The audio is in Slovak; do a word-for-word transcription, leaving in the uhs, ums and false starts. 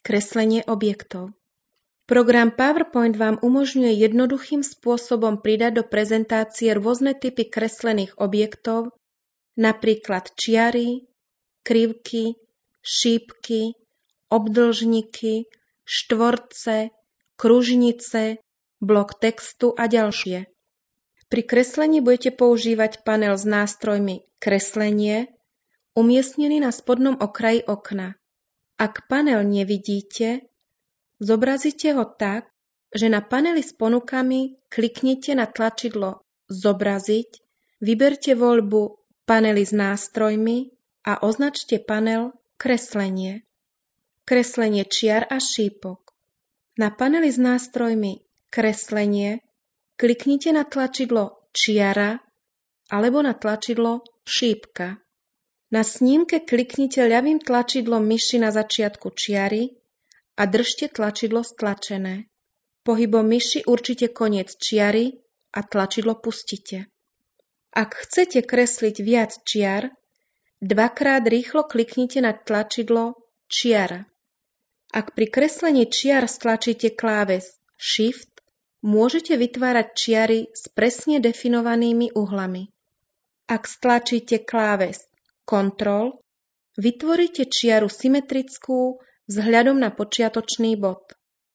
Kreslenie objektov. Program PowerPoint vám umožňuje jednoduchým spôsobom pridať do prezentácie rôzne typy kreslených objektov, napríklad čiary, krivky, šípky, obdĺžniky, štvorce, kružnice, blok textu a ďalšie. Pri kreslení budete používať panel s nástrojmi Kreslenie, umiestnený na spodnom okraji okna. Ak panel nevidíte, zobrazíte ho tak, že na paneli s ponukami kliknite na tlačidlo Zobraziť, vyberte voľbu Panely s nástrojmi a označte panel Kreslenie. Kreslenie čiar a šípok. Na paneli s nástrojmi Kreslenie kliknite na tlačidlo Čiara alebo na tlačidlo Šípka. Na snímke kliknite ľavým tlačidlom myši na začiatku čiary a držte tlačidlo stlačené. Pohybom myši určite koniec čiary a tlačidlo pustite. Ak chcete kresliť viac čiar, dvakrát rýchlo kliknite na tlačidlo Čiara. Ak pri kreslení čiar stlačíte kláves Shift, môžete vytvárať čiary s presne definovanými uhlami. Ak stlačíte kláves Control, vytvoríte čiaru symetrickú vzhľadom na počiatočný bod.